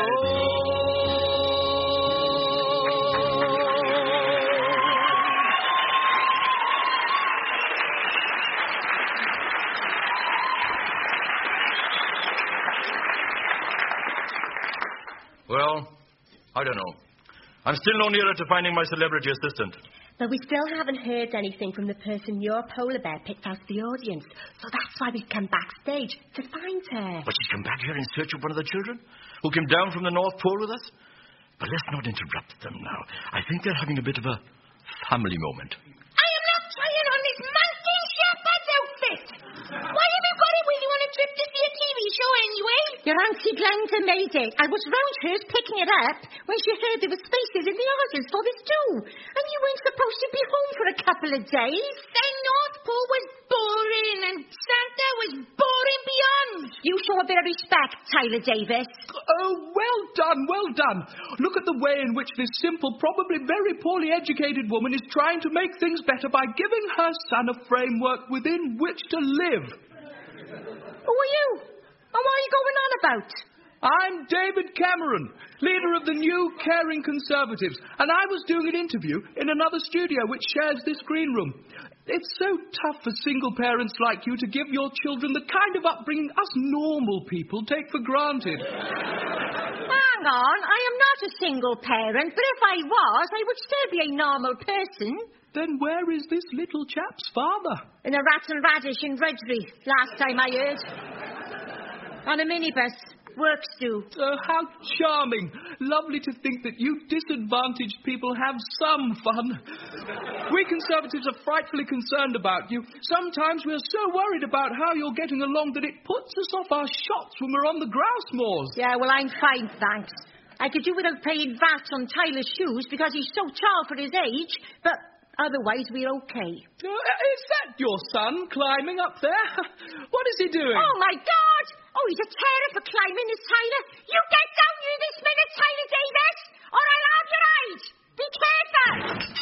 Speaker 6: Well, I don't know. I'm still no nearer to finding my celebrity assistant.
Speaker 2: But we still haven't heard anything from the person your polar bear picked out of the audience. So that's why we've come backstage, to find her.
Speaker 6: But she's come back here in search of one of the children who came down from the North Pole with us? But let's not interrupt them now. I think they're having a bit of a family moment.
Speaker 4: I am not trying on this mountain shepherd's outfit. Why have you got it with you on a trip to see a T V show anyway?
Speaker 3: Your Auntie Glenda made it. I was round hers picking it up when she heard there were spaces in the audience for this too. And you weren't supposed to be home for a couple of days.
Speaker 4: The North Pole was boring and Santa was boring beyond.
Speaker 3: You show a bit of respect, Tyler Davis.
Speaker 11: Oh, well done, well done. Look at the way in which this simple, probably very poorly educated woman is trying to make things better by giving her son a framework within which to live.
Speaker 3: Who are you? And what are you going on about?
Speaker 11: I'm David Cameron, leader of the New Caring Conservatives, and I was doing an interview in another studio which shares this green room. It's so tough for single parents like you to give your children the kind of upbringing us normal people take for granted.
Speaker 3: Hang on, I am not a single parent, but if I was, I would still be a normal person.
Speaker 11: Then where is this little chap's father?
Speaker 3: In a rat and radish in Redbury, last time I heard. On a minibus. Works do.
Speaker 11: Uh, how charming. Lovely to think that you disadvantaged people have some fun. We Conservatives are frightfully concerned about you. Sometimes we're so worried about how you're getting along that it puts us off our shots when we're on the grouse moors.
Speaker 3: Yeah, well, I'm fine, thanks. I could do without paying V A T on Tyler's shoes because he's so tall for his age, but Otherwise, we're okay.
Speaker 11: Uh, is that your son climbing up there? What is he doing?
Speaker 4: Oh, my God! Oh, he's a terror for climbing, this Tyler. You get down here this minute, Tyler Davis, or I'll have your eyes. Be careful!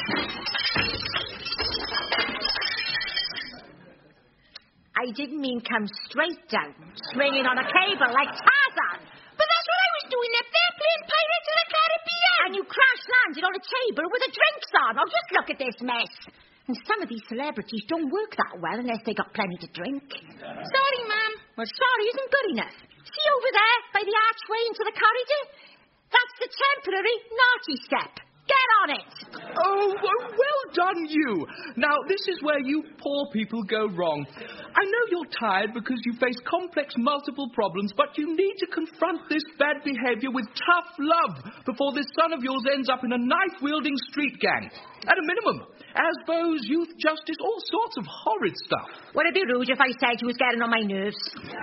Speaker 3: I didn't mean come straight down, swinging on a cable like Tarzan.
Speaker 4: But that's what I was doing up there, playing Pirates of the Caribbean.
Speaker 3: And you crash landed on a table with the drinks on. Oh, just look at this mess. And some of these celebrities don't work that well unless they got plenty to drink.
Speaker 4: Sorry, ma'am.
Speaker 3: Well, sorry isn't good enough. See over there, by the archway into the corridor? That's the temporary naughty step. Get on it.
Speaker 11: Oh, well done, you. Now, this is where you poor people go wrong. I know you're tired because you face complex multiple problems, but you need to confront this bad behavior with tough love before this son of yours ends up in a knife-wielding street gang. At a minimum, Asbo's youth justice, all sorts of horrid stuff.
Speaker 3: Would it be rude if I said you was getting on my nerves?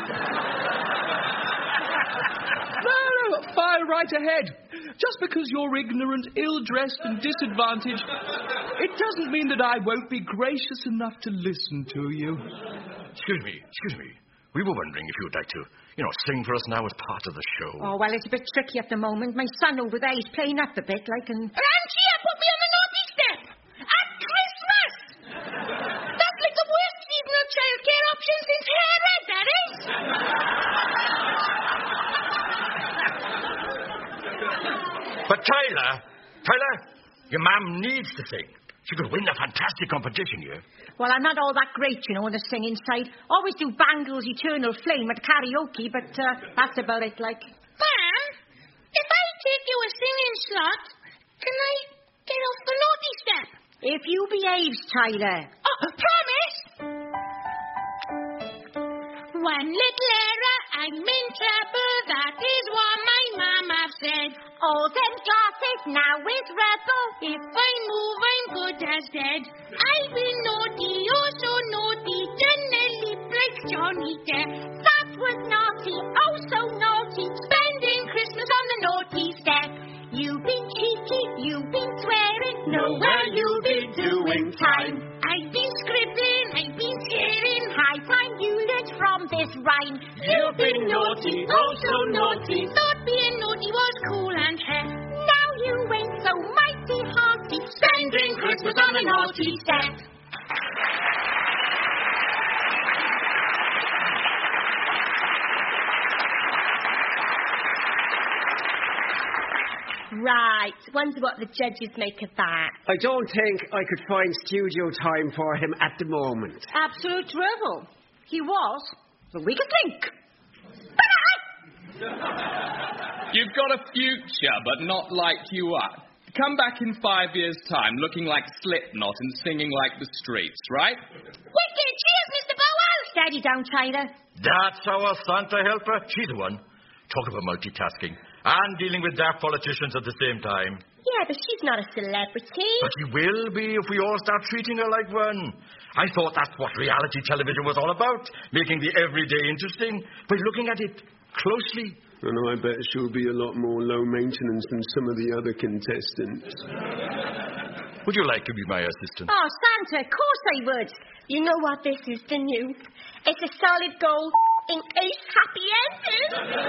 Speaker 11: No, no, fire right ahead. Just because you're ignorant, ill-dressed and disadvantaged, it doesn't mean that I won't be gracious enough to listen to you.
Speaker 6: Excuse me, excuse me. We were wondering if you'd like to, you know, sing for us now as part of the show.
Speaker 3: Oh, well, it's a bit tricky at the moment. My son over there, he's playing up a bit, like, and...
Speaker 4: Angela, put me on the naughty step! At Christmas! That's like the worst seasonal childcare option since hair red, that is!
Speaker 6: But Tyler, Tyler, your mum needs to sing. She could win a fantastic competition here.
Speaker 3: Well, I'm not all that great, you know, on the singing side. Always do Bangles' Eternal Flame at karaoke, but uh, that's about it, like.
Speaker 4: Ma'am, if I take you a singing slot, can I get off the naughty step?
Speaker 3: If you behaves, Tyler.
Speaker 4: Oh, promise! One little error, I'm in trouble, that is what my mama said.
Speaker 3: All them glasses now is rubble.
Speaker 4: If I move, I'm good as dead. I've been naughty, oh so naughty, done a lip like Johnny Depp.
Speaker 3: That was naughty, oh so naughty,
Speaker 4: spending Christmas on the naughty step.
Speaker 3: You've been cheeky, you've been swearing,
Speaker 12: nowhere you'll be doing time.
Speaker 4: I've been scribbling, I've been scaring,
Speaker 3: high time you learned from this rhyme.
Speaker 12: You've been naughty, oh so naughty,
Speaker 4: thought being naughty was cool and hip.
Speaker 3: Now you ain't so mighty hearty,
Speaker 12: spending Christmas on the naughty step.
Speaker 2: Right. Wonder what the judges make of that.
Speaker 10: I don't think I could find studio time for him at the moment.
Speaker 3: Absolute trouble. He was the weakest link.
Speaker 11: You've got a future, but not like you are. Come back in five years' time looking like Slipknot and singing like the Streets, right?
Speaker 4: Wicked! Cheers, Mister Bowell!
Speaker 3: Steady down, Tyler.
Speaker 6: That's our Santa helper. She's the one. Talk about multitasking. And dealing with daft politicians at the same time.
Speaker 2: Yeah, but she's not a celebrity.
Speaker 6: But she will be if we all start treating her like one. I thought that's what reality television was all about, making the everyday interesting by looking at it closely.
Speaker 7: I know, I bet she'll be a lot more low maintenance than some of the other contestants.
Speaker 6: Would you like to be my assistant?
Speaker 3: Oh, Santa, of course I would.
Speaker 2: You know what this is, the new. It's a solid gold in ace happy ending.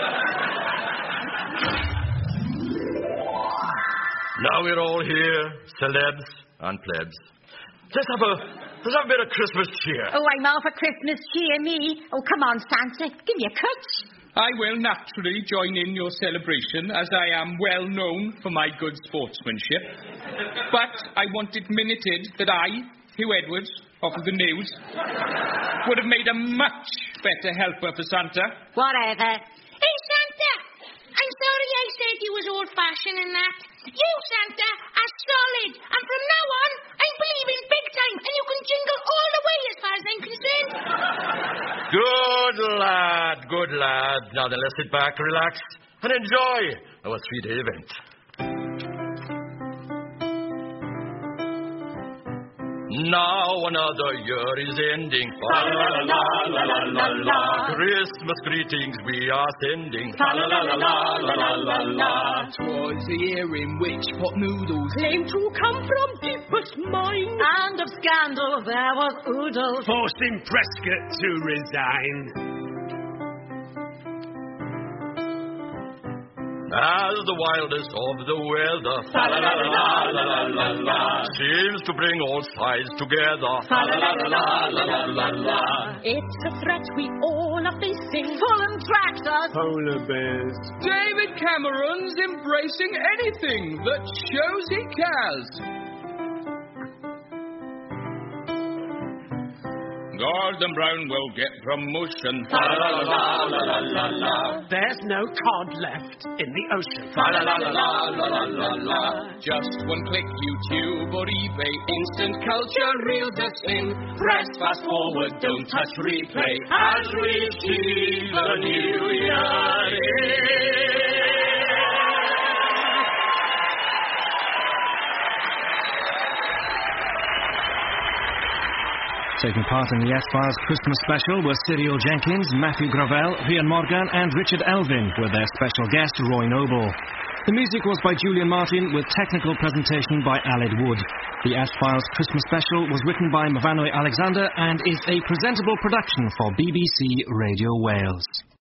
Speaker 6: Now we're all here, celebs and plebs. Let's have a, let's have a bit of Christmas cheer.
Speaker 3: Oh, I'm all for Christmas cheer, me. Oh, come on, Santa. Give me a cut.
Speaker 11: I will naturally join in your celebration, as I am well known for my good sportsmanship. But I want it minuted that I, Hugh Edwards, of the news, would have made a much better helper for Santa.
Speaker 3: Whatever.
Speaker 4: Hey, Santa! I'm sorry I said you was old-fashioned and that. You, Santa, are solid, and from now on, I'm believing big time, and you can jingle all the way as far as I'm concerned.
Speaker 6: Good lad, good lad. Now then, let's sit back, relax, and enjoy our three-day event. Now another year is ending.
Speaker 12: La la la la la la la.
Speaker 6: Christmas greetings we are sending.
Speaker 12: La la la la la la la la.
Speaker 13: 'Twas the year in which pot noodles
Speaker 9: claimed to come from deepest mine.
Speaker 3: And of scandal there was oodles,
Speaker 7: forcing Prescott to resign.
Speaker 6: As the wildest of the weather,
Speaker 12: la la la la la la la,
Speaker 6: seems to bring all sides together.
Speaker 12: La la la la la la la.
Speaker 9: It's a threat we all are facing.
Speaker 3: fallen tractors,
Speaker 7: Polar bears.
Speaker 1: David Cameron's embracing anything that shows he cares. Gordon Brown will get promotion.
Speaker 12: La la la la la la la.
Speaker 7: There's no cod left in the ocean.
Speaker 12: La la la la la la la la.
Speaker 1: Just one click, YouTube or eBay, instant culture reels us in.
Speaker 12: Press fast forward, don't touch replay. As we see the new year in.
Speaker 15: Taking part in the S-Files Christmas special were Cyril Jenkins, Matthew Gravel, Rhian Morgan and Richard Elvin, with their special guest Roy Noble. The music was by Julian Martin, with technical presentation by Aled Wood. The S-Files Christmas special was written by Mavanoy Alexander and is a presentable production for B B C Radio Wales.